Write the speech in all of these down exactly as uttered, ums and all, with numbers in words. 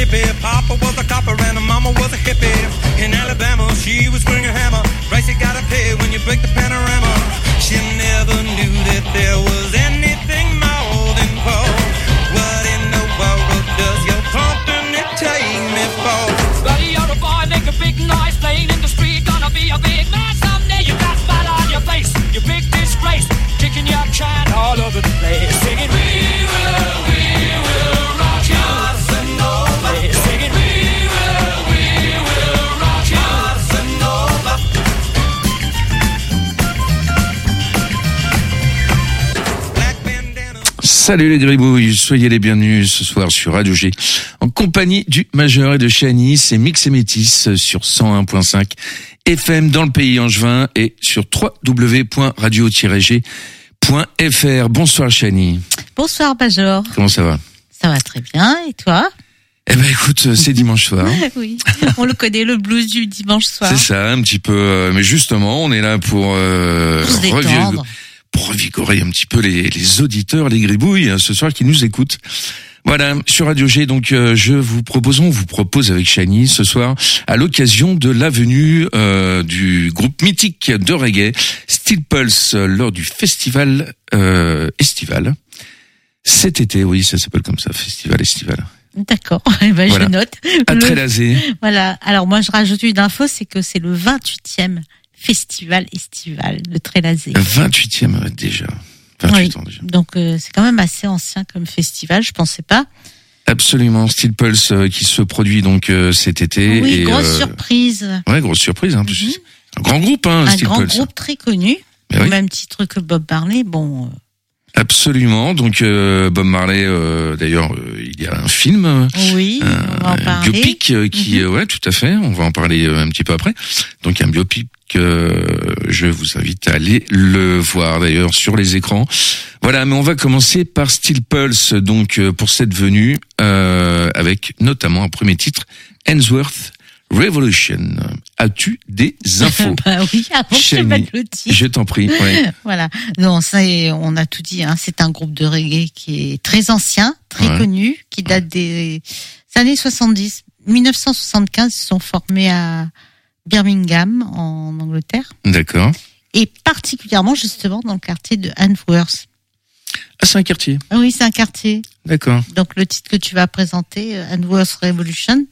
Mississippi. Papa was a copper and mama was a hippie. In Alabama, she was swinging a hammer. Price you gotta pay when you break the panorama. She never knew that there was anything more than coal. What in the world does your company take me for? Buddy, you're a boy, make a big noise, playing in the street, gonna be a big man someday. You got spot on your face, you big disgrace, kicking your can all over the place, singing we will, we will rock you, Casanova. Singing we will, we will rock you, Casanova. Salut les gribouilles, soyez les bienvenus ce soir sur Radio G, en compagnie du Majeur et de Chani. C'est Mix et Métis sur cent un virgule cinq F M dans le pays angevin et sur w w w point radio tiret g point f r. Bonsoir Chani. Bonsoir Major. Comment ça va? Ça va très bien, et toi? Eh ben écoute, c'est dimanche soir. Oui, on le connaît, le blues du dimanche soir. C'est ça, un petit peu, euh, mais justement, on est là pour euh, Pour se détendre. pour revigorer un petit peu les, les auditeurs, les gribouilles hein, ce soir qui nous écoutent. Voilà, sur Radio G, donc euh, je vous propose, on vous propose avec Chani ce soir, à l'occasion de la venue euh, du groupe mythique de reggae Steel Pulse euh, lors du festival euh, estival. Cet été, oui, ça s'appelle comme ça, festival estival. D'accord, eh ben, Voilà. je note. À Le- Trélazé. Voilà, alors moi je rajoute une info, c'est que c'est le vingt-huitième festival estival de Trélazé. vingt-huitième euh, déjà. vingt-huit Oui. ans déjà. Donc euh, c'est quand même assez ancien comme festival, je pensais pas. Absolument, Steel Pulse euh, qui se produit donc euh, cet été. Oui, et, grosse euh, surprise. Ouais, grosse surprise. Hein, Mhm. Un grand groupe, hein, Un Steel grand Pulse. groupe très connu, Mais au oui. même titre que Bob Marley. Bon, euh, Absolument. Donc euh, Bob Marley, euh, d'ailleurs, euh, il y a un film, euh, oui, on va en un parler. biopic euh, qui, Mhm. euh, ouais, tout à fait. On va en parler euh, un petit peu après. Donc un biopic, euh, je vous invite à aller le voir d'ailleurs sur les écrans. Voilà, mais on va commencer par Steel Pulse, donc euh, pour cette venue, euh, avec notamment un premier titre, Ainsworth Revolution. As-tu des infos? Bah oui, avant que je Chani, mette le titre. je t'en prie. Ouais. Voilà. Non, ça, est- on a tout dit. Hein. C'est un groupe de reggae qui est très ancien, très Ouais. connu, qui date des années soixante-dix. dix-neuf cent soixante-quinze, ils se sont formés à Birmingham, en Angleterre, D'accord. et particulièrement justement dans le quartier de Handsworth. Ah, c'est un quartier. Ah oui, c'est un quartier. D'accord. Donc le titre que tu vas présenter, euh, Handsworth Revolution,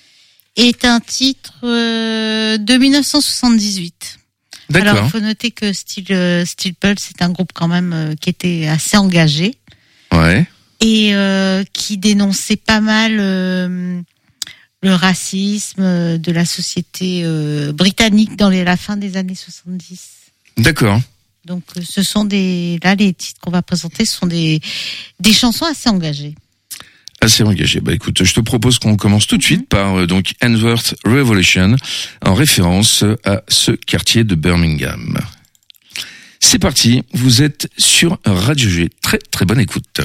est un titre euh, de dix-neuf cent soixante-dix-huit. Alors, D'accord. il faut noter que Steel, euh, Steel Pulse, c'est un groupe quand même euh, qui était assez engagé Ouais. et euh, qui dénonçait pas mal euh, le racisme euh, de la société euh, britannique dans les, la fin des années soixante-dix. D'accord. Donc, euh, ce sont des, là, les titres qu'on va présenter, ce sont des, des chansons assez engagées. Assez engagé. Bah écoute, je te propose qu'on commence tout de suite par euh, donc Ainsworth Revolution, en référence à ce quartier de Birmingham. C'est parti, vous êtes sur Radio G. Très très bonne écoute.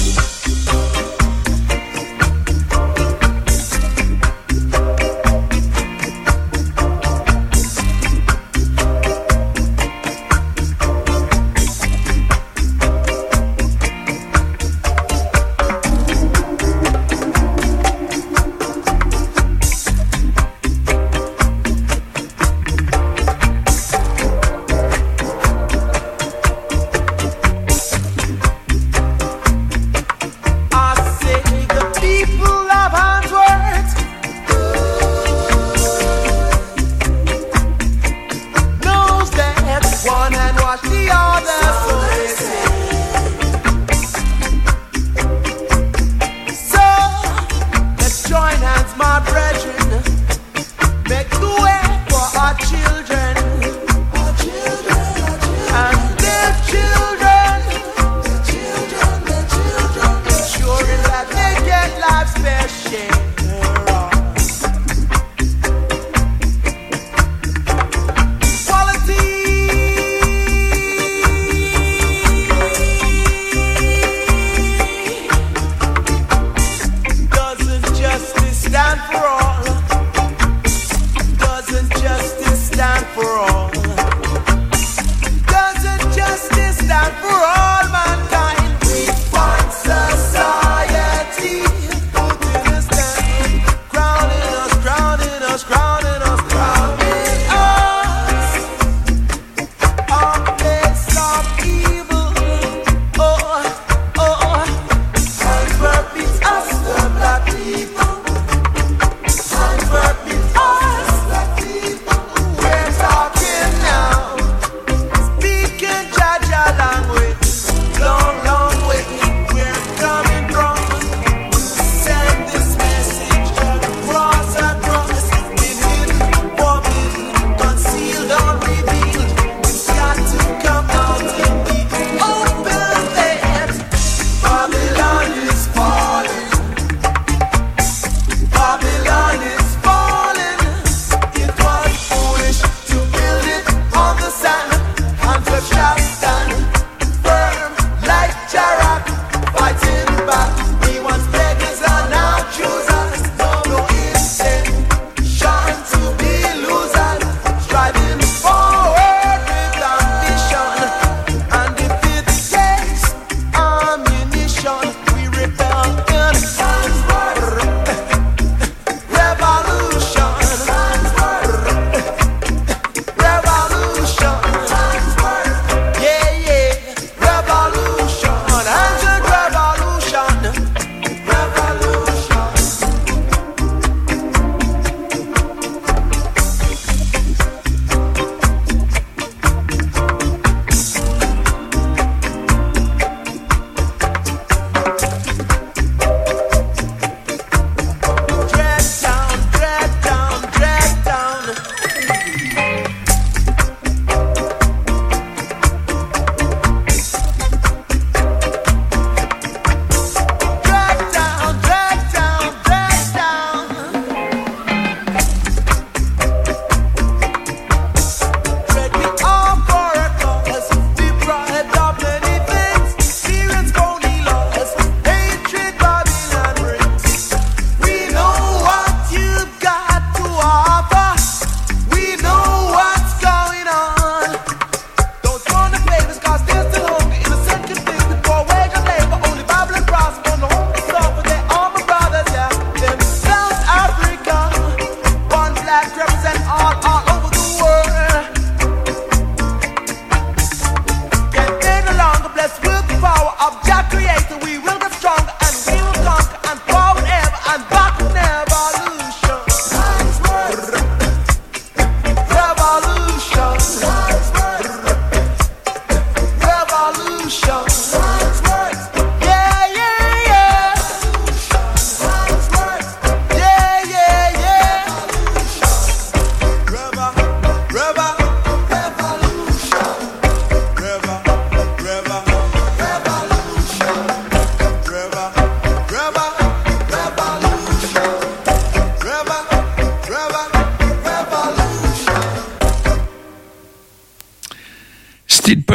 Thank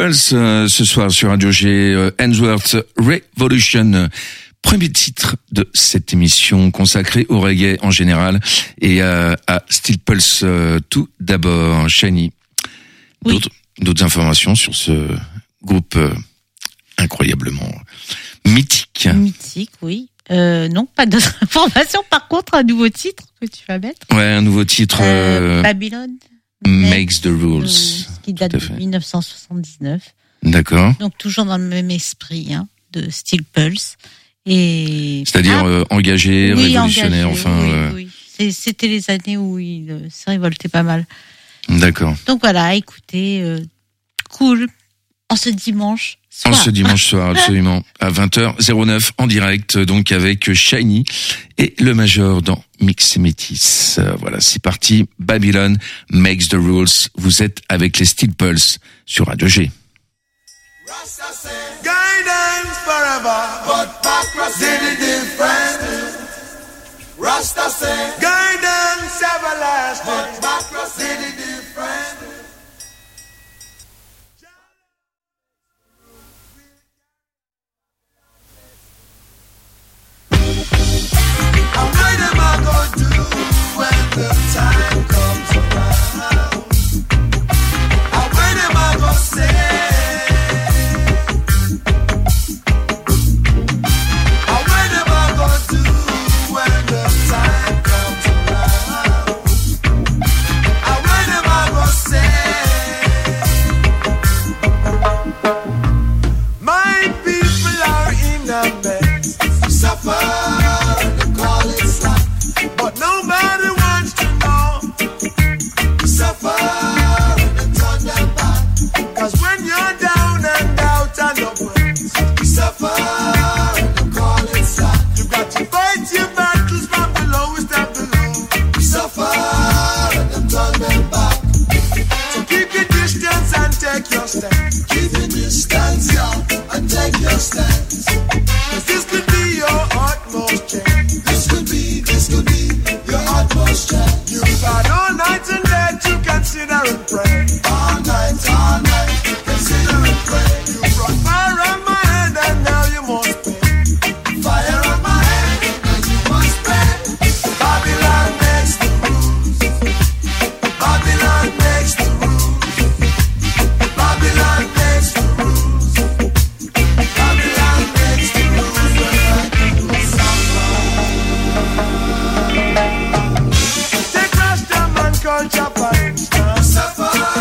Pulse euh, ce soir sur Radio G, euh, Ainsworth Revolution. Premier titre de cette émission consacrée au reggae en général et euh, à Steel Pulse euh, tout d'abord. Shani, oui. d'autres, d'autres informations sur ce groupe euh, incroyablement mythique. Mythique, oui. Euh, non, pas d'autres informations. Par contre, un nouveau titre que tu vas mettre. Ouais, un nouveau titre. Euh, Euh, Babylone. Makes the Rules. Euh, qui date Tout à de fait. dix-neuf cent soixante-dix-neuf. D'accord. Donc toujours dans le même esprit hein, de Steel Pulse. Et C'est-à-dire ah, euh, engagé, oui, révolutionnaire, engagé, enfin. oui, euh, oui. C'est- C'était les années où il euh, se révoltait pas mal. D'accord. Donc voilà, écoutez, euh, cool. En ce dimanche En soir. ce dimanche soir, absolument, à vingt heures neuf en direct, donc avec Shiny et le Major dans Mix et Métis. Euh, Voilà, c'est parti. Babylon Makes the Rules. Vous êtes avec les Steel Pulse sur Radio G. Rasta say, guidance forever, but backwards did it different. Rasta say, guidance everlasting, but backwards did it different. And what am I gonna do when the time comes around? And what am I gonna say? And what am I gonna do when the time comes around? And what am I gonna say? My people are in a mess, suffer. But nobody wants to know. Suffer and turn them back. Cause when you're down and out and upwards, suffer and call it slack. You got to fight your battles from the lowest of the low. Suffer and turn them back. So keep your distance and take your stand. Keep your distance, yeah, and take your stance. Cause this could be your utmost change. This could be, this could be your utmost chance. You've got all night and day to consider and pray. All night, all night, consider and pray. You brought fire on my head and now you must pay. Fire on my head and you must pay. Babylon makes the rules. Babylon makes the rules. Babylon makes the rules. Babylon makes the rules. When I do suffer. Take Rastaman culture for instance. Suffer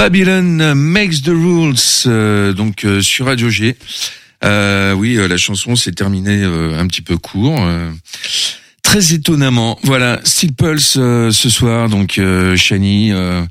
Babylon Makes the Rules, euh, donc euh, sur Radio G. Euh, oui, euh, la chanson s'est terminée euh, un petit peu court. Euh, très étonnamment. Voilà, Steel Pulse euh, ce soir, donc euh, Shani. Euh,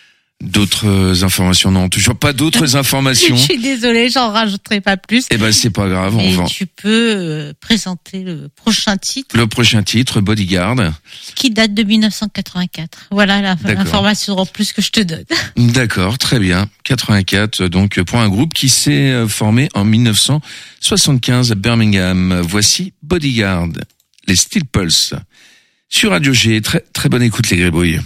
D'autres informations? Non, toujours pas d'autres informations. Je suis désolée, j'en rajouterai pas plus. Eh ben, c'est pas grave. Et on va... tu peux euh, présenter le prochain titre. Le prochain titre, Bodyguard. Qui date de dix-neuf cent quatre-vingt-quatre. Voilà la, l'information en plus que je te donne. D'accord, très bien. quatre-vingt-quatre, donc, pour un groupe qui s'est formé en dix-neuf cent soixante-quinze à Birmingham. Voici Bodyguard, les Steel Pulse. Sur Radio G, très, très bonne écoute, les gribouilles.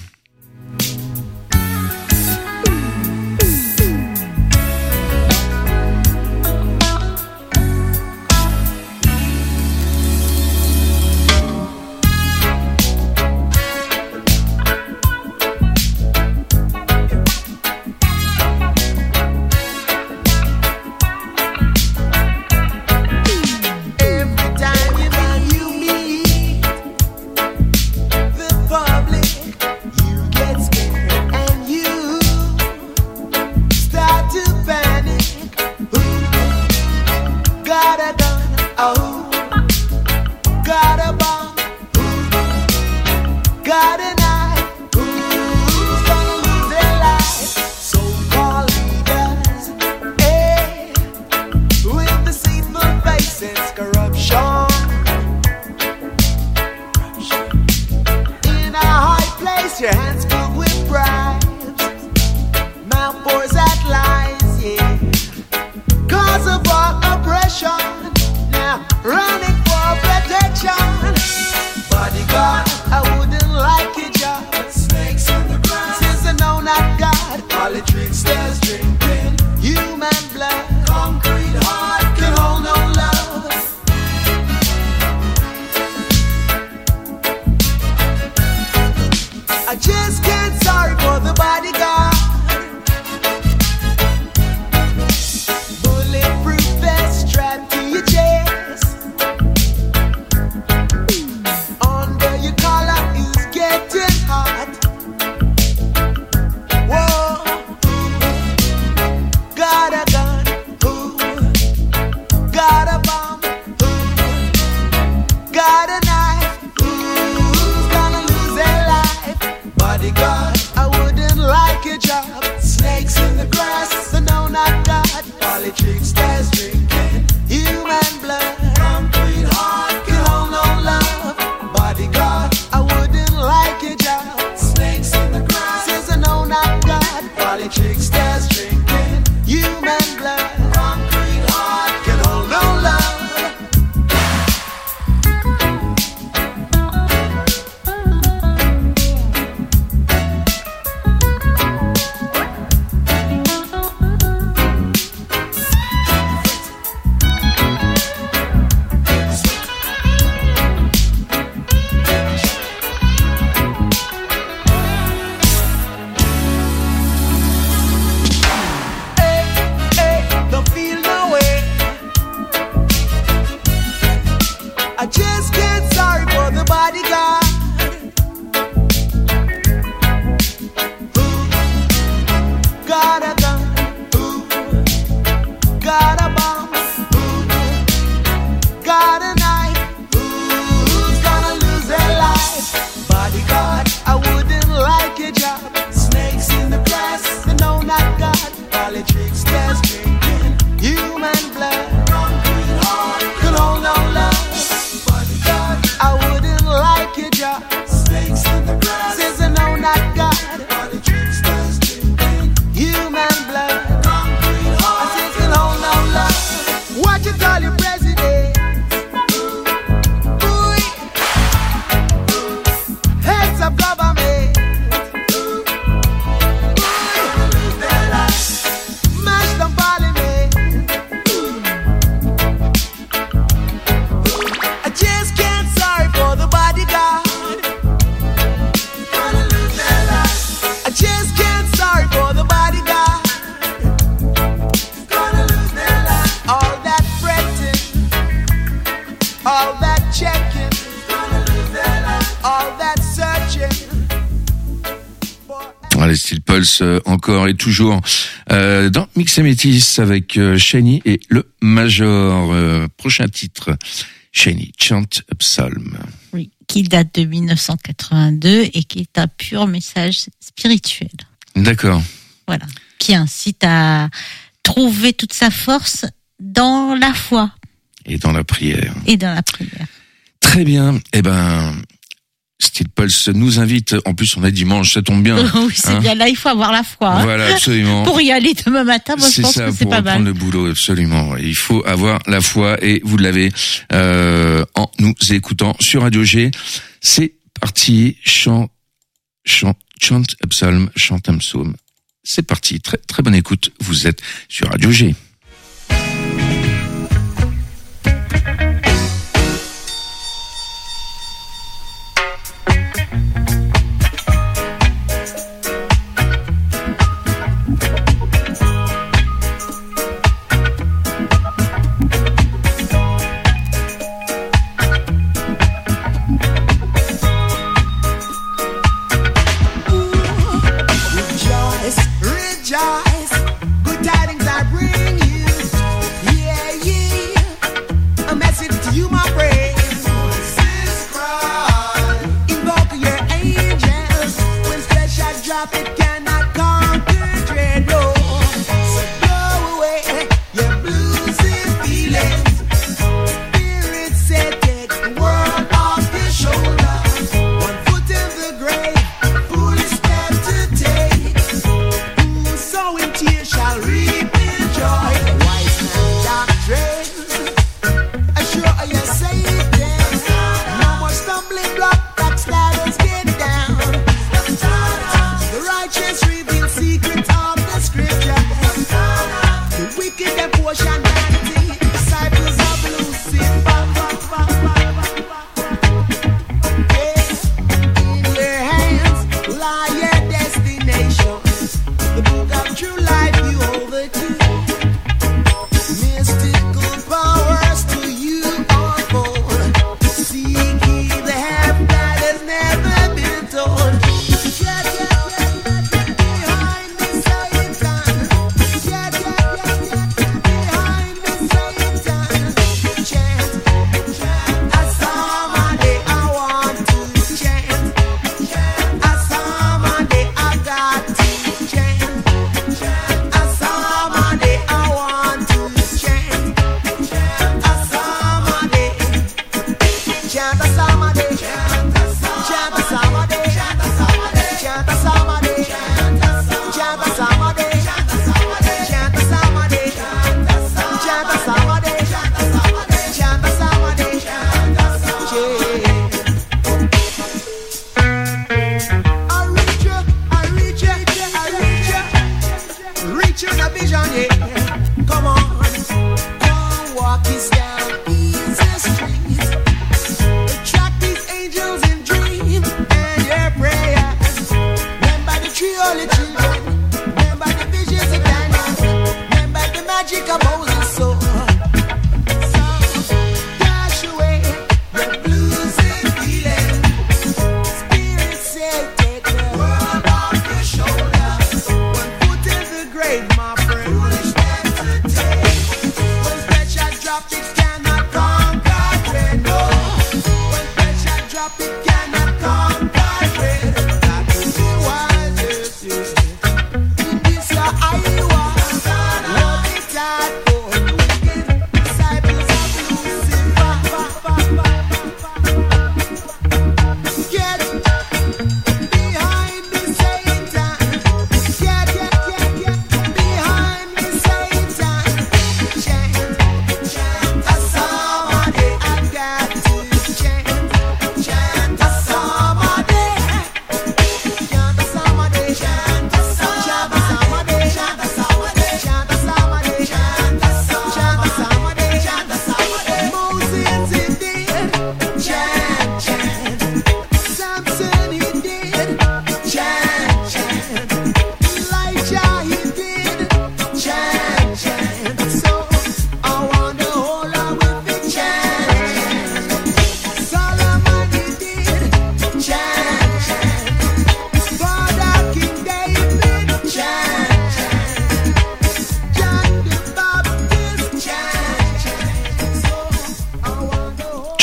Mash them, les Steel Pulse euh, encore et toujours euh, dans Mix et Métis avec euh, Shiny et le Major. Euh, prochain titre, Shiny, Chant a Psalm. Oui, qui date de dix-neuf cent quatre-vingt-deux et qui est un pur message spirituel. D'accord. Voilà, qui incite à trouver toute sa force dans la foi. Et dans la prière. Et dans la prière. Très bien. Eh ben, Steel Pulse nous invite. En plus, on est dimanche, ça tombe bien. Oui, c'est hein. bien. Là, il faut avoir la foi. Hein. Voilà, absolument. Pour y aller demain matin, moi, c'est je pense ça, que c'est pour pas mal. reprendre le boulot, absolument. Il faut avoir la foi et vous l'avez euh, en nous écoutant sur Radio G. C'est parti. Chant, chant, chant a psalm, chant un psaume. C'est parti. Très, très bonne écoute. Vous êtes sur Radio G. Dropped it, cannot conquer.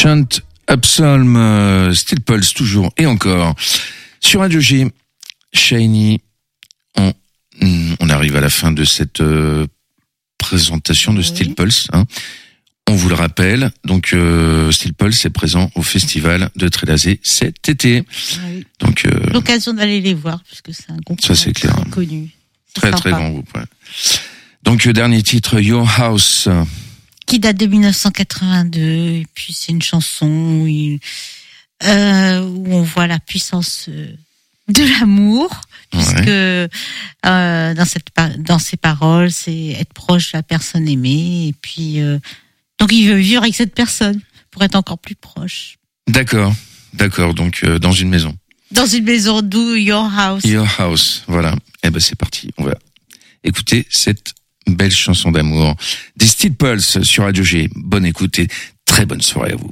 Chant Absalm, euh, Steel Pulse toujours et encore sur Radio G. Shiny, on, on arrive à la fin de cette euh, présentation de oui. Steel Pulse. Hein. On vous le rappelle, donc euh, Steel Pulse est présent au festival de Trélazé cet été. Oui. Donc euh, l'occasion d'aller les voir puisque c'est un groupe ça c'est clair. Très connu. C'est très sympa. Très grand groupe. Ouais. Donc dernier titre, Your House. Qui date de dix-neuf cent quatre-vingt-deux, et puis c'est une chanson où, il, euh, où on voit la puissance de l'amour, puisque ouais. euh, dans cette dans ses paroles, c'est être proche de la personne aimée, et puis euh, donc il veut vivre avec cette personne pour être encore plus proche. D'accord, d'accord. Donc euh, dans une maison. Dans une maison, d'où Your House. Your House, voilà. Eh ben c'est parti. On va écouter cette belle chanson d'amour des Steel Pulse sur Radio G. Bonne écoute et très bonne soirée à vous.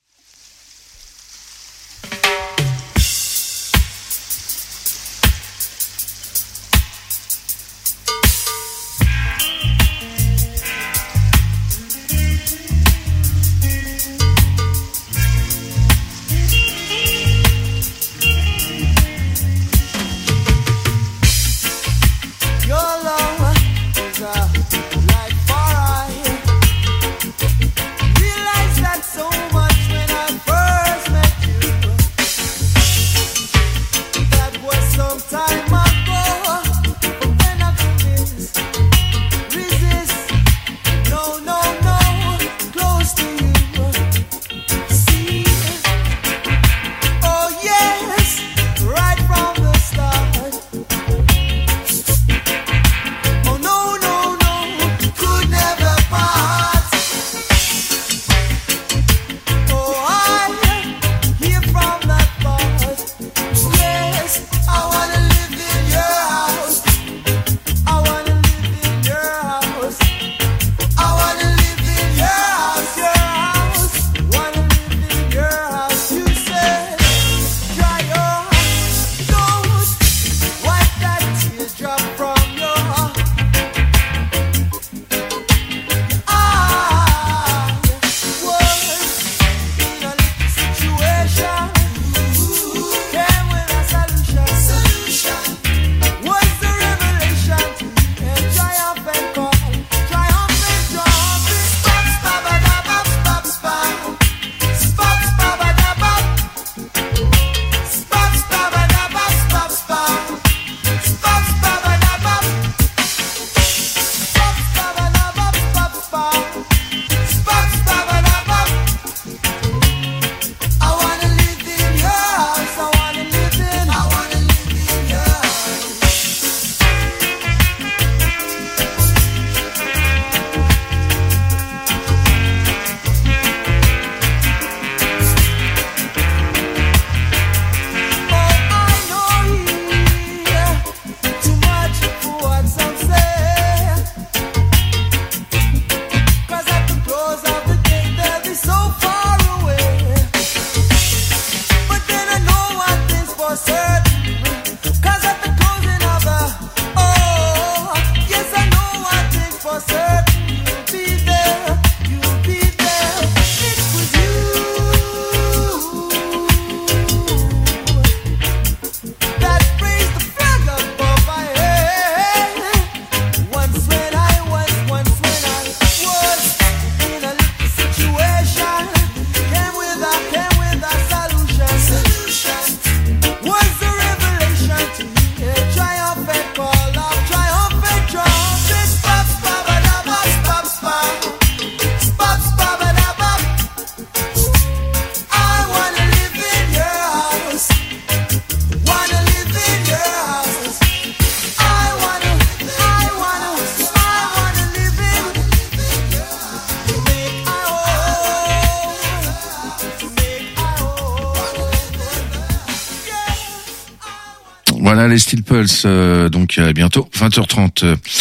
Voilà les Steel Pulse, euh, donc euh, bientôt vingt heures trente.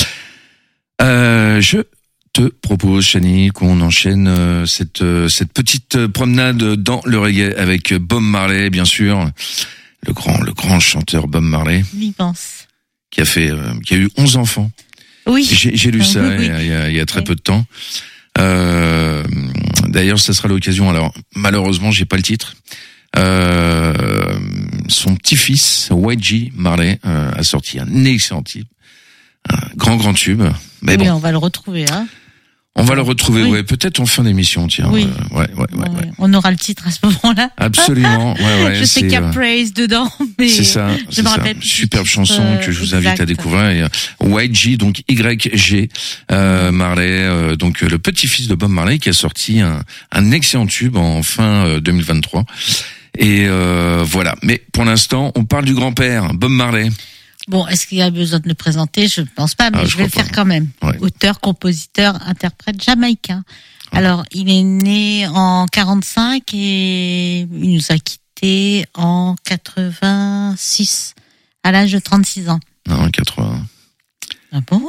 Euh, je te propose, Chani, qu'on enchaîne euh, cette euh, cette petite promenade dans le reggae avec Bob Marley, bien sûr, le grand le grand chanteur Bob Marley, l'immense, qui a fait euh, qui a eu onze enfants. Oui. J'ai, j'ai lu ça oui, oui. Il, y a, il y a très oui. peu de temps. Euh, D'ailleurs, ça sera l'occasion. Alors, malheureusement, j'ai pas le titre. Euh, son petit-fils, Y G Marley, euh, a sorti un excellent tube, un grand grand tube. Mais oui, bon, on va le retrouver, hein. on va le retrouver, Oui. ouais, peut-être en fin d'émission, tiens. Oui. Euh, ouais, ouais, ouais, Ouais, ouais. On aura le titre à ce moment-là. Absolument, ouais, ouais. Je sais c'est, qu'il y a euh, Praise dedans, mais C'est ça, je c'est me ça. rappelle. plus du Superbe titre, chanson euh, que je vous exact. invite à découvrir. Et, euh, Y G, donc Y G euh, Marley, euh, donc euh, le petit-fils de Bob Marley qui a sorti un, un excellent tube en fin euh, deux mille vingt-trois. Et euh, voilà. Mais pour l'instant, on parle du grand-père, Bob Marley. Bon, est-ce qu'il y a besoin de le présenter? Je ne pense pas, mais Ah, je, je vais le crois faire pas. quand même. Ouais. Auteur, compositeur, interprète jamaïcain. Alors, il est né en quarante-cinq et il nous a quittés en quatre-vingt-six, à l'âge de trente-six ans. Non, quatre-vingts. Ah bon?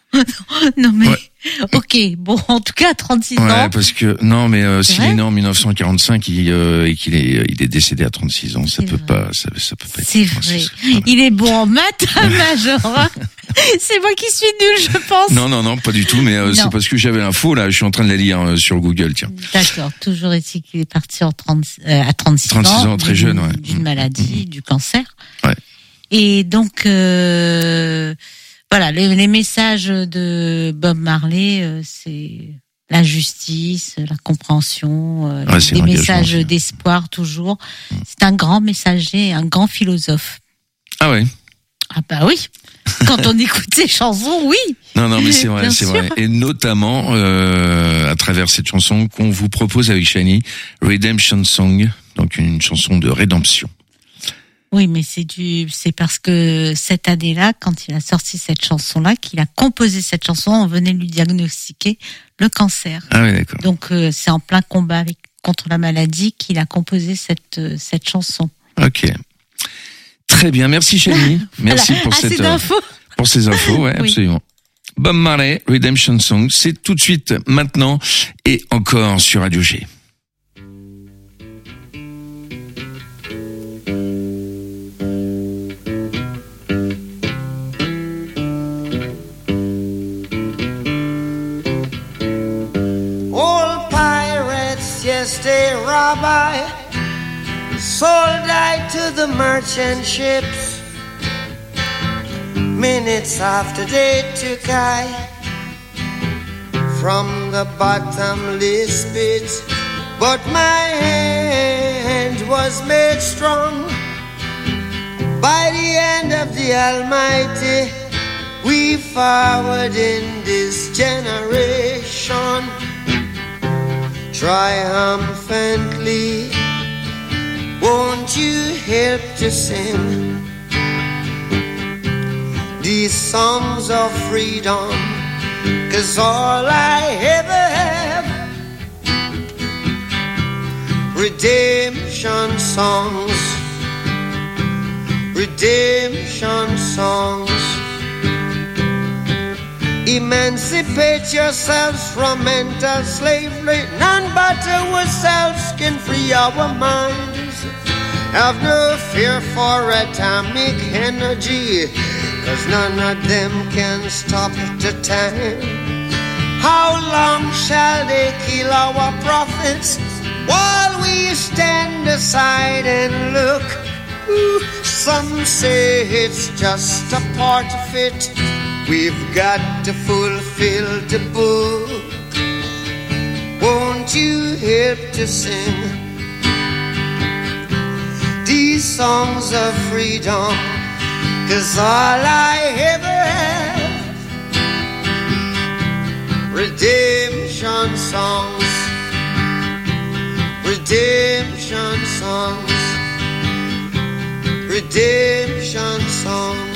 Non mais, Ouais. ok, bon, en tout cas, trente-six Ouais, ans. parce que non, mais euh, C'est s'il vrai est né en mille neuf cent quarante-cinq il, euh, et qu'il est, il est décédé à trente-six ans, ça C'est peut vrai. pas, ça, ça peut pas être. C'est Ouais, vrai. c'est- Il est bon en maths, Major. hein. C'est moi qui suis nulle, je pense. Non, non, non, pas du tout, mais euh, Non. c'est parce que j'avais l'info, là, je suis en train de la lire euh, sur Google, tiens. D'accord. Toujours est-il qu'il est parti en trente, euh, à trente-six, trente-six ans, très d'une- jeune, ouais. D'une Mmh. maladie, du cancer. Ouais. Et donc, euh, voilà, les, les messages de Bob Marley, euh, c'est la justice, la compréhension, euh, Ouais, c'est des l'engagement messages aussi. d'espoir toujours. C'est un grand messager, un grand philosophe. Ah ouais. Ah bah oui. Quand on écoute ses chansons, oui. Non, non, mais c'est vrai, Bien c'est sûr. vrai. Et notamment, euh, à travers cette chanson qu'on vous propose avec Shani, Redemption Song, donc une chanson de rédemption. Oui, mais c'est du, c'est parce que cette année-là, quand il a sorti cette chanson-là, qu'il a composé cette chanson, on venait lui diagnostiquer le cancer. Ah oui, d'accord. Donc euh, c'est en plein combat avec contre la maladie qu'il a composé cette euh, cette chanson. Ok. Très bien, merci Shani. Merci Voilà. pour Assez cette, euh, d'infos. pour ces infos, ouais, Oui. absolument. Bob Marley, Redemption Song, c'est tout de suite, maintenant, et encore sur Radio G. Old pirates, yes, they rabbi, sold I to the merchant ships. Minutes after they took I from the bottomless pit, but my hand was made strong by the hand of the Almighty. We forward in this generation triumphantly. Won't you help to sing these songs of freedom? 'Cause all I ever have, redemption songs, redemption songs. Emancipate yourselves from mental slavery. None but ourselves can free our minds. Have no fear for atomic energy, 'cause none of them can stop the time. How long shall they kill our prophets while we stand aside and look? Ooh, some say it's just a part of it. We've got to fulfill the book. Won't you help to sing these songs of freedom? 'Cause all I ever have, redemption songs, redemption songs, redemption songs.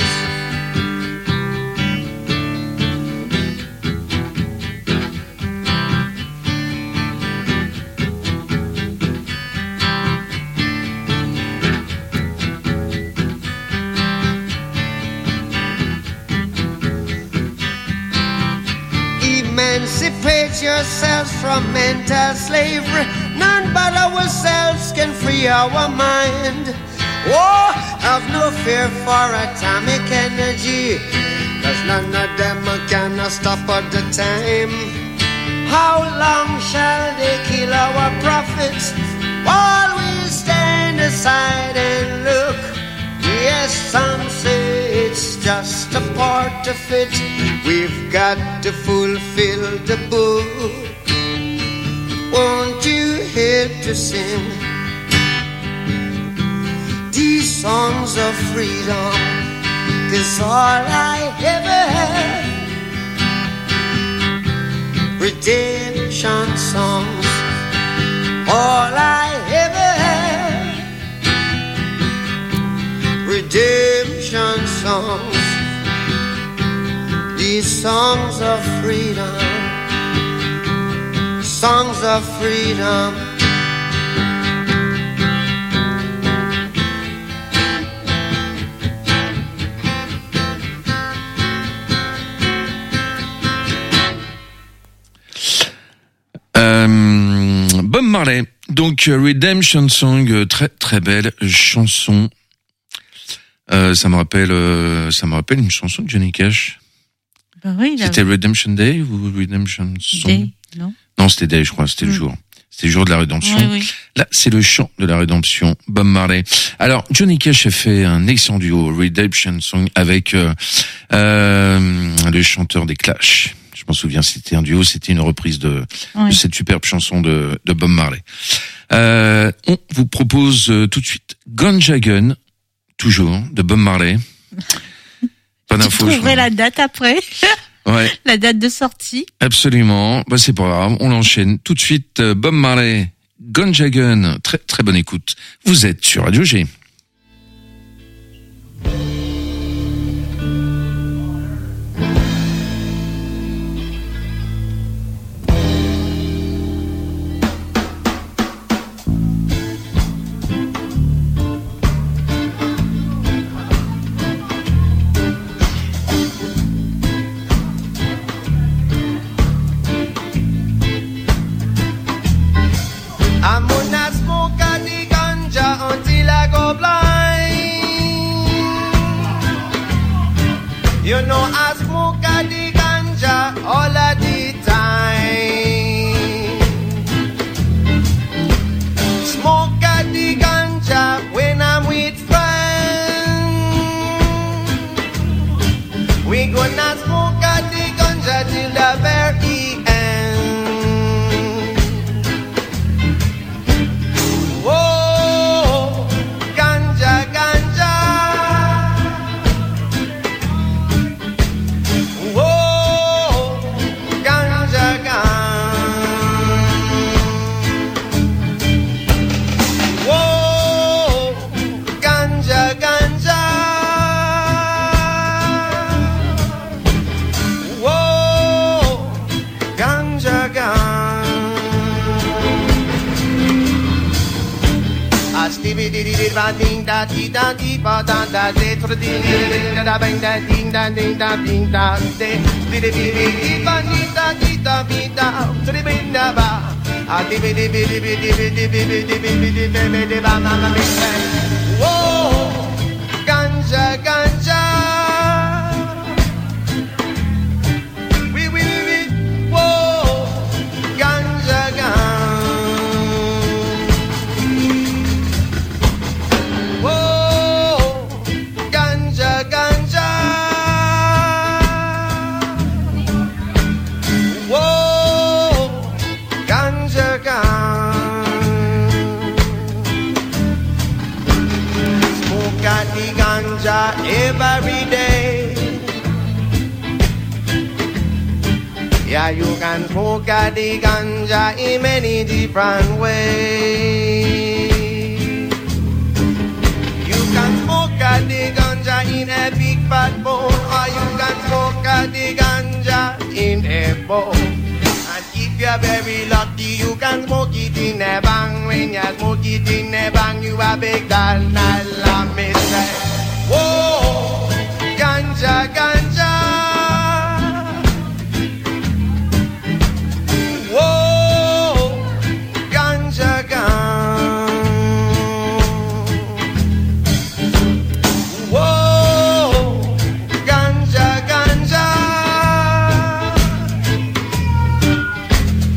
Emancipate yourselves from mental slavery. None but ourselves can free our mind. Oh, have no fear for atomic energy, 'cause none of them can stop at the time. How long shall they kill our prophets while we stand aside and look? Yes, some say it's just a part of it. We've got to fulfill the book. Won't you help to sing these songs of freedom? 'Cause all I ever had, redemption songs, all I ever had, redemption songs, these songs of freedom, songs of freedom. Euh, Bob Marley, donc Redemption Song, très très belle chanson. Euh, ça me rappelle, euh, ça me rappelle une chanson de Johnny Cash. Bah oui, c'était Redemption Day ou Redemption Song? Day, non? Non, c'était Day, je crois. C'était mmh. le jour. C'était le jour de la rédemption. Oui, oui. Là, c'est le chant de la rédemption. Bob Marley. Alors, Johnny Cash a fait un excellent duo, Redemption Song, avec euh, euh, le chanteur des Clash. Je m'en souviens, c'était un duo, c'était une reprise de, oui. de cette superbe chanson de, de Bob Marley. Euh, on vous propose euh, tout de suite Ganja Gun, toujours, de Bob Marley. Pas d'infos. Tu trouverais la date après. Ouais. La date de sortie. Absolument. Bah, c'est pas grave. On l'enchaîne tout de suite. Bob Marley, Ganja Gun. Très, très bonne écoute. Vous êtes sur Radio G. I'm gonna smoke a the ganja until I go blind. You know I smoke a the ganja all of the time. Smoke a the ganja when I'm with friends. We gonna smoke a the ganja till the very end. Ding da dee da dee ba da da de tr ding ding da bang da ding da ding da ding da de di di di di ba dee da dee da bi da tr bing da ba a di di di di di di di di di di di di di di ba ma ma bing bang. Whoa, ganja ganja. We we we. Whoa, ganja ganja. Every day, yeah, you can smoke the ganja in many different ways. You can smoke the ganja in a big fat bowl, or you can smoke the ganja in a bowl. And if you're very lucky, you can smoke it in a bang. When you smoke it in a bang, you are big down, la me say. Whoa, ganja, ganja. Whoa, ganja, ganja. Whoa, ganja, ganja.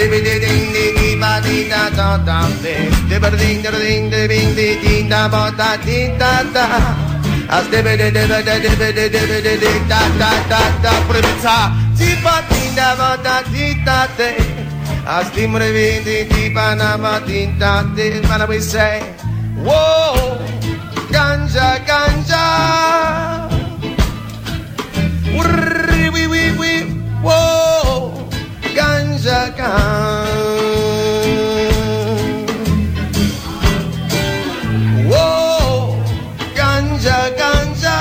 dibby ding ding ding ba ding da da da dibby ding ding ding ding ding da ba da ding da da. As dibby dibby dibby dibby dibby ding da da da da privita tipa ding da ba da ding da da. As dimre vindi tipa na ba ding da da. When we say, whoa, ganja ganja. Wee wee wee wee, whoa, ganja ganja. Whoa, ganja ganja.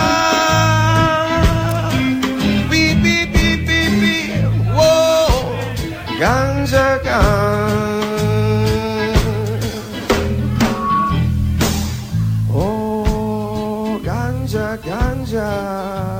Wee wee wee wee wee, whoa, ganja ganja. Oh, ganja ganja.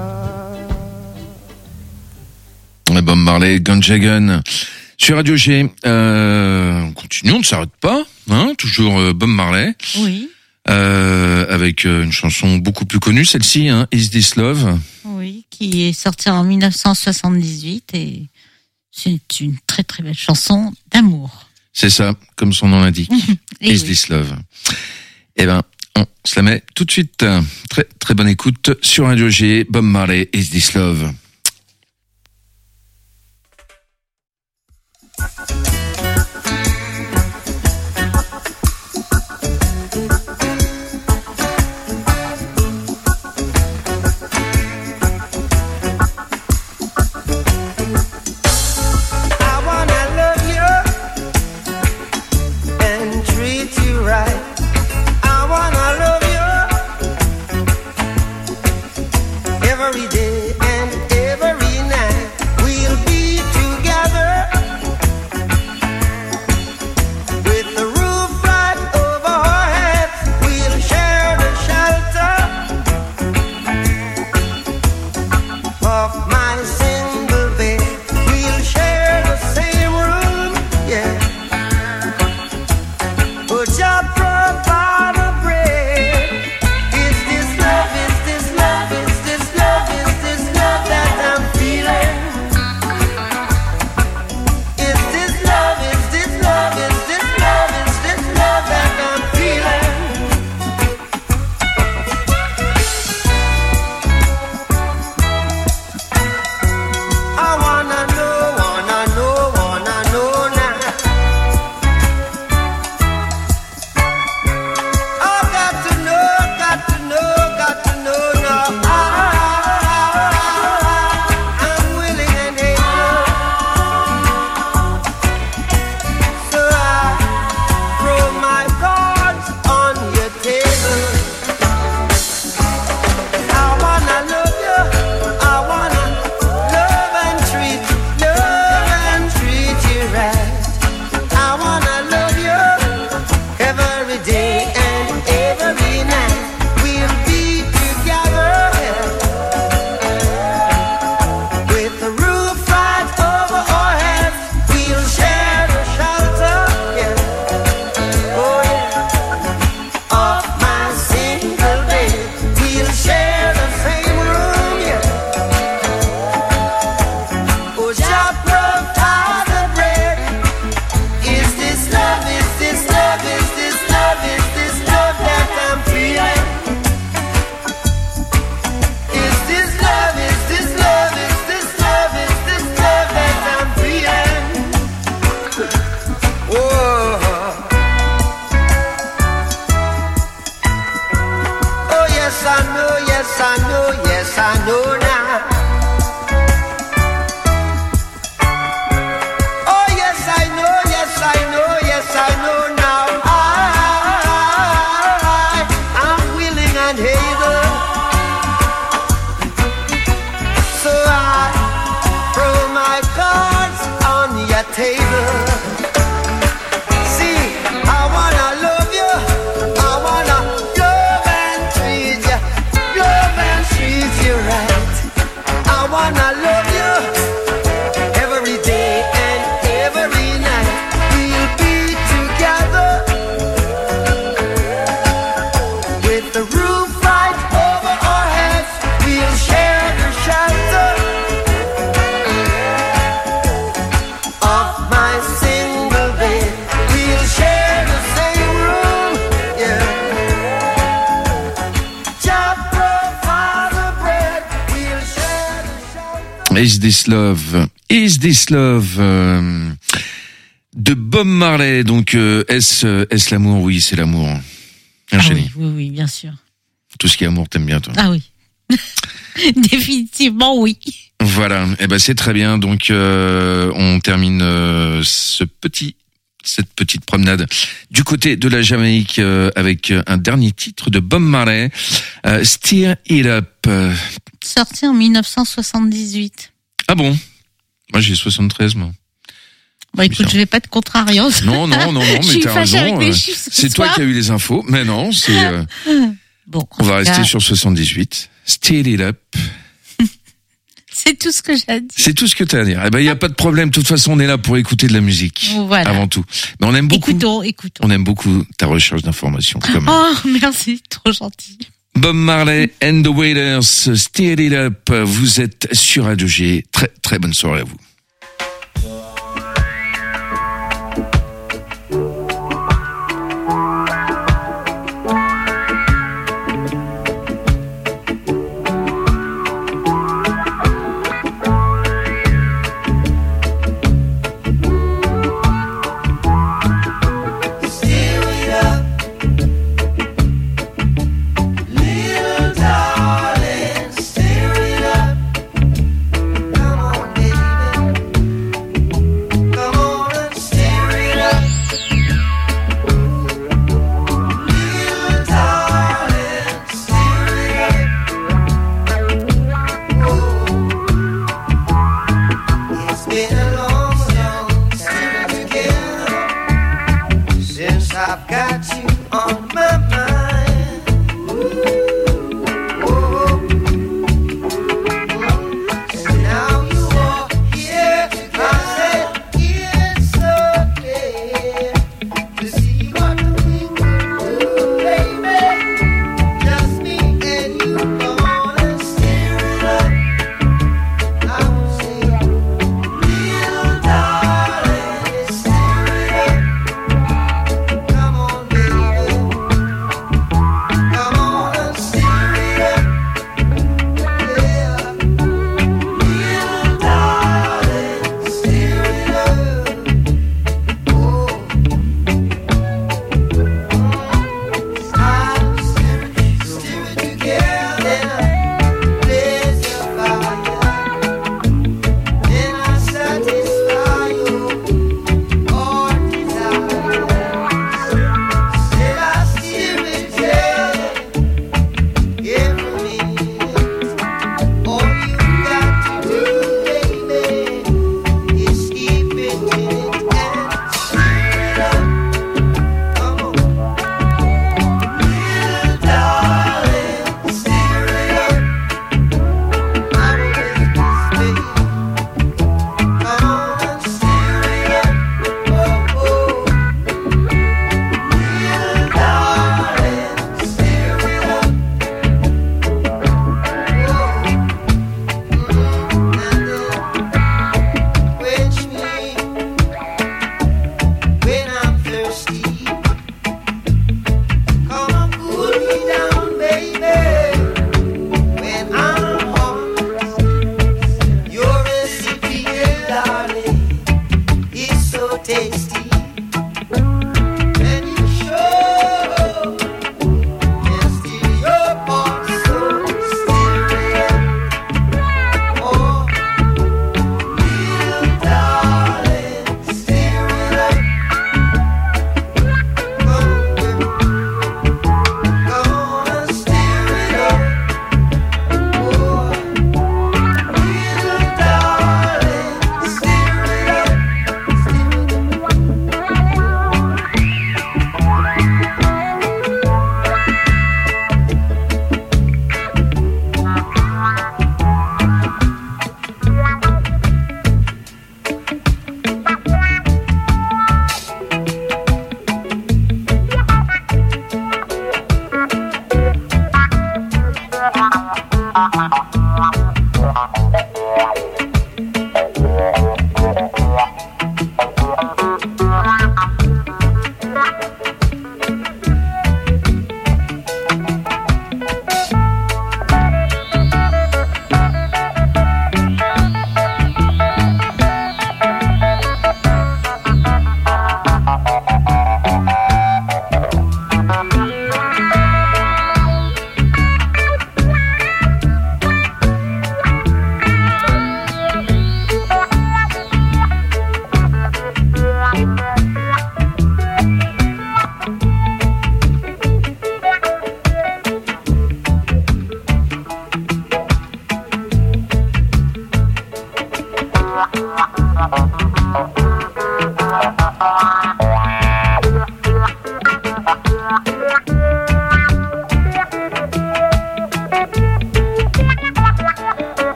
Bob Marley, Ganja Gun. Sur Radio G, euh, on continue, on ne s'arrête pas, hein, toujours euh, Bob Marley. Oui. Euh, avec euh, une chanson beaucoup plus connue, celle-ci, hein, Is This Love? Oui, qui est sortie en dix-neuf cent soixante-dix-huit et c'est une très très belle chanson d'amour. C'est ça, comme son nom l'indique. Is oui. This Love? Eh ben, on se la met tout de suite. Très très bonne écoute sur Radio G, Bob Marley, Is This Love? Every day and Is This Love? Is This Love? euh, de Bob Marley. Donc, euh, est-ce, est-ce l'amour? Oui, c'est l'amour. Hein, Ah Chani? oui, oui, oui, bien sûr. Tout ce qui est amour, t'aimes bien, toi? Ah oui. Définitivement, oui. Voilà. Eh ben, c'est très bien. Donc, euh, on termine euh, ce petit, cette petite promenade du côté de la Jamaïque euh, avec un dernier titre de Bob Marley, euh, Stir It Up. Euh, Sorti en dix-neuf cent soixante-dix-huit. Ah bon? Moi, j'ai soixante-treize, moi. Bon, écoute, Bizarre. je vais pas te contrarier. Non, non, non, non, Je mais suis t'as fâchée avec raison. mes euh, chiffres ce C'est toi soir. qui as eu les infos. Mais non, c'est, euh, Bon, on va en tout rester cas, sur soixante-dix-huit. Stir It Up. c'est tout ce que j'ai à dire. C'est tout ce que t'as à dire. Eh ben, il y a pas de problème. De toute façon, on est là pour écouter de la musique. Voilà. Avant tout. Mais on aime beaucoup. Écoutons, écoutons. On aime beaucoup ta recherche d'informations, quand même. Oh, merci, trop gentil. Bob Marley and the Wailers, Stir It Up. Vous êtes sur Radio G. Très, très bonne soirée à vous. I've got you on my mind. Ooh, ooh. And now you are here. I said it's okay to see what we can do, baby. Just me and you, come on and stir it up. I will say, little darling, stir it up. Come on, baby.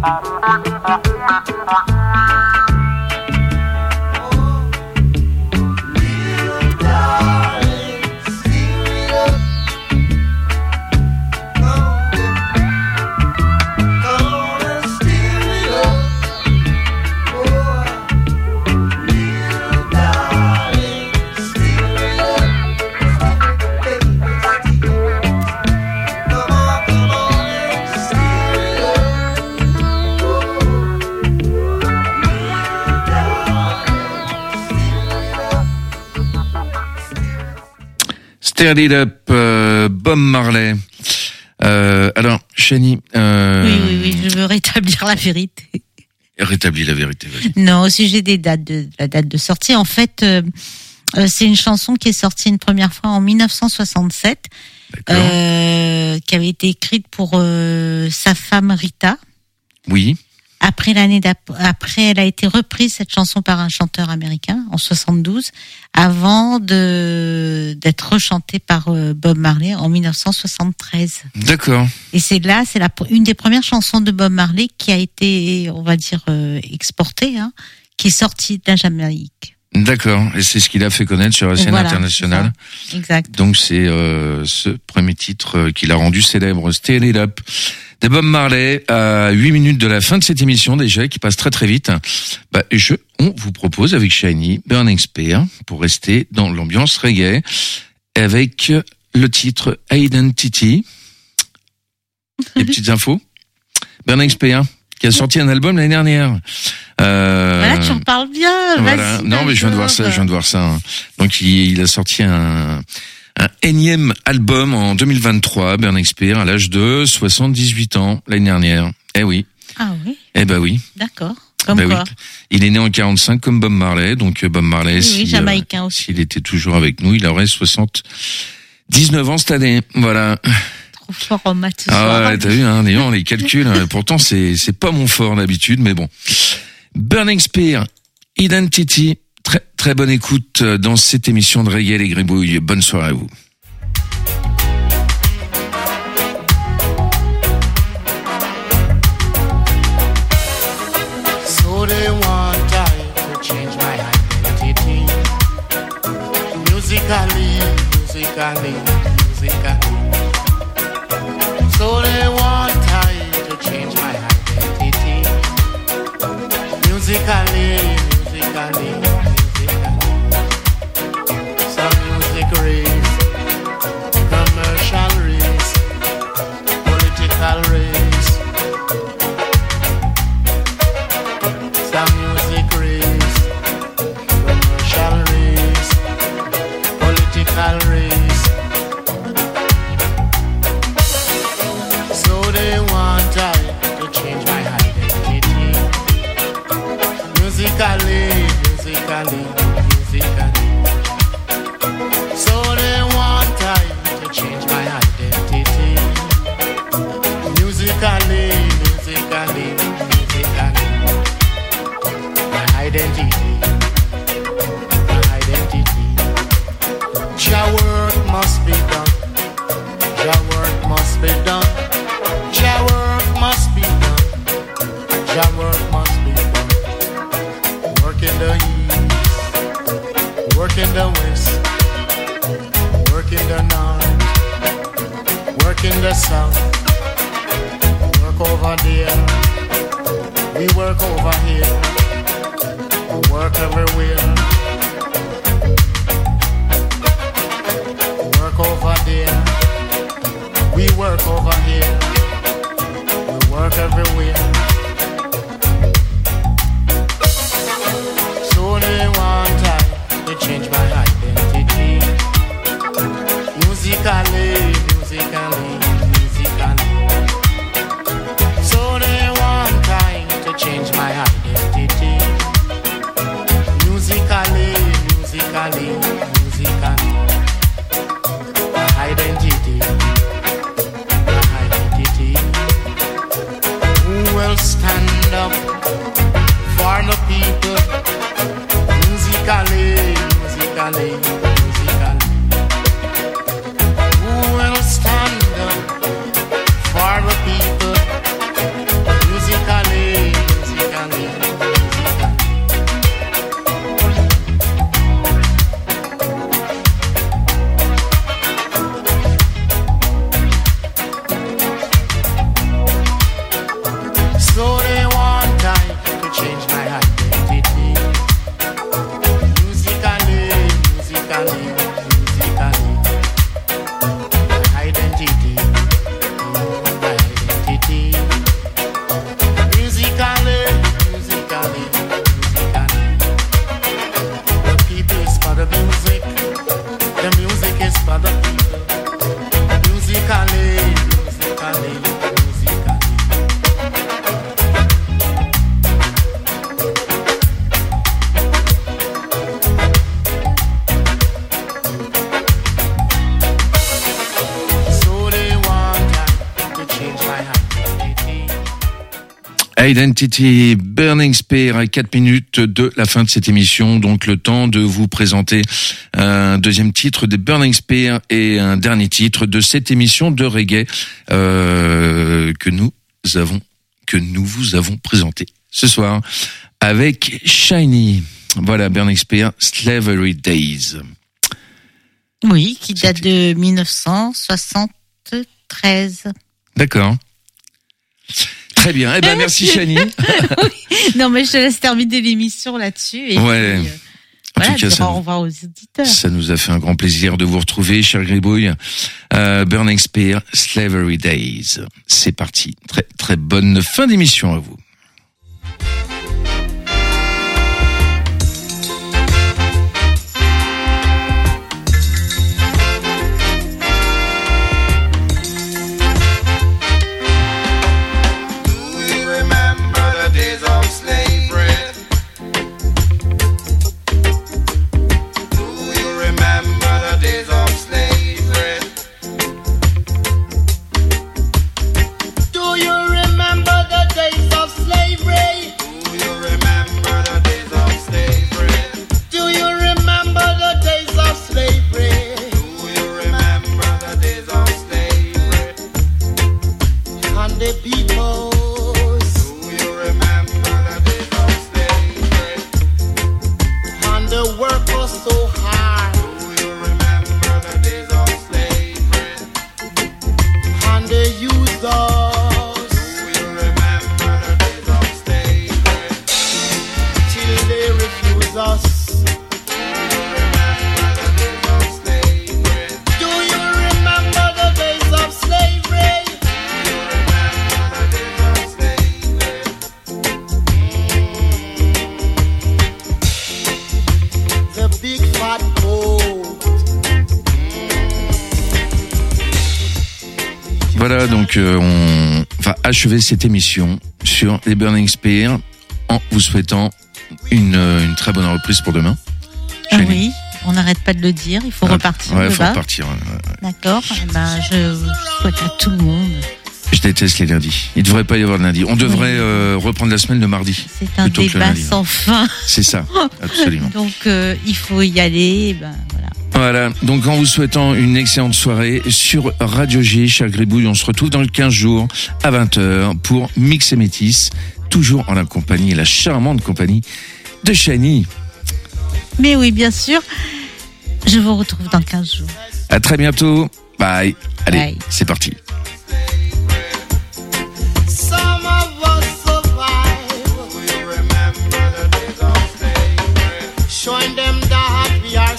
Stir It Up, euh, Bob Marley. Euh, alors, Chani. Euh, oui, oui, oui, je veux rétablir la vérité. Rétablir la vérité, vas-y. Non, au sujet des dates de la date de sortie, en fait, euh, euh, c'est une chanson qui est sortie une première fois en mille neuf cent soixante-sept, euh, qui avait été écrite pour euh, sa femme Rita. Oui. Après l'année d'après, elle a été reprise, cette chanson, par un chanteur américain en soixante-douze, avant de d'être rechantée par euh, Bob Marley en mille neuf cent soixante-treize. D'accord. Et c'est là, c'est la une des premières chansons de Bob Marley qui a été, on va dire, euh, exportée, hein, qui est sortie de la Jamaïque. D'accord. Et c'est ce qu'il a fait connaître sur la scène Voilà, internationale. Exact. Donc c'est euh, ce premier titre euh, qui l'a rendu célèbre, Stir It Up, de Bob Marley, à huit minutes de la fin de cette émission déjà, qui passe très très vite. Bah, je, on vous propose avec Shiny, Burning Spear, pour rester dans l'ambiance reggae, avec le titre Identity. Les petites infos. Burning Spear, qui a sorti un album l'année dernière. Euh, voilà, tu en parles bien. Voilà. Vas-y, non, mais je viens de voir ça, je viens de voir ça. Hein. Donc il, il a sorti un un énième album en deux mille vingt-trois, Burning Spear, à l'âge de soixante-dix-huit ans, l'année dernière. Eh oui. Ah oui. Eh ben oui. D'accord. Comme ben quoi. Oui. Il est né en quarante-cinq comme Bob Marley, donc Bob Marley, oui, si, oui, jamaïcain euh, aussi. s'il était toujours avec nous, il aurait soixante-dix-neuf ans cette année. Voilà. Trop fort en maths ce Ah soir. ouais, t'as vu, hein, les, les calculs. Hein, pourtant, c'est c'est pas mon fort d'habitude, mais bon. Burning Spear, Identity. Très, très bonne écoute dans cette émission de Reggae les Gribouilles. Bonne soirée à vous. So they want I to change my identity. Musically, musically, musically. So they want I to change my identity. Musically, musically, musically. Some music race, commercial race, political race. Some music race, commercial race, political race. So they want I to change my identity. Musically, musically, musically. So they want I to change my identity. Musically, musically, musically. My identity, my identity. Your work must be done. Your work must be done. Your work must be done. Your work must be done. Work in the east, work in the west, work in the north, work in the south. Work over there, we work over here. We work everywhere. Work over there. We work over here. We work everywhere. So they want I to change my identity. Musically, musically, musically. So they want I to change my identity. Musically, musically, musically. My identity, my identity. Who will stand up for the people? Musically, musically, musically. Who will stand up for the people? Musically, Identity, Burning Spear, à quatre minutes de la fin de cette émission. Donc le temps de vous présenter un deuxième titre des Burning Spear et un dernier titre de cette émission de reggae euh, que nous avons, que nous vous avons présenté ce soir avec Shiny. Voilà, Burning Spear, Slavery Days. Oui, qui date de dix-neuf cent soixante-treize. D'accord. Très bien. Eh ben, Eh, merci, monsieur. Chani. Oui. Non, mais je te laisse terminer l'émission là-dessus. Et Ouais. puis, euh, En voilà, tout cas, dire ça au nous- revoir aux auditeurs. Ça nous a fait un grand plaisir de vous retrouver, cher Gribouille. Euh, Burning Spear, Slavery Days. C'est parti. Très, très bonne fin d'émission à vous. Do you remember the days of slavery? Do you remember the days of slavery? Do you remember the days of slavery? Do you remember the days of slavery? Do you remember the days of slavery? Do you remember the days of slavery? And the people. Do you remember the days of slavery? And the work was so hard. Do you remember the days of slavery? And they used us. Do you remember the days of slavery? Till they refuse us. Do you remember the days of slavery? Do you remember the days of slavery? Do you remember the days of slavery? The big fat boat. Voilà, donc euh, on va achever cette émission sur les Burning Spear en vous souhaitant une, euh, une très bonne reprise pour demain. Ah Chani. oui, on n'arrête pas de le dire. Il faut Ouais, repartir Ouais, de faut bas. repartir. ouais, ouais. D'accord. Eh ben, je souhaite à tout le monde. Je déteste les lundis. Il ne devrait pas y avoir de lundi. On devrait Oui. euh, reprendre la semaine le mardi. C'est un Plutôt que le débat lundi, sans fin. C'est ça, absolument. Donc, euh, il faut y aller. Ben, voilà. Voilà, donc en vous souhaitant une excellente soirée sur Radio G, cher Gribouille, on se retrouve dans le quinze jours à vingt heures pour Mix et Métis, toujours en la compagnie, la charmante compagnie de Chani. Mais oui, bien sûr. Je vous retrouve dans quinze jours. À très bientôt. Bye. Allez, Bye. c'est parti. Some of us survive. Do you remember the days of slavery? Showing them that we are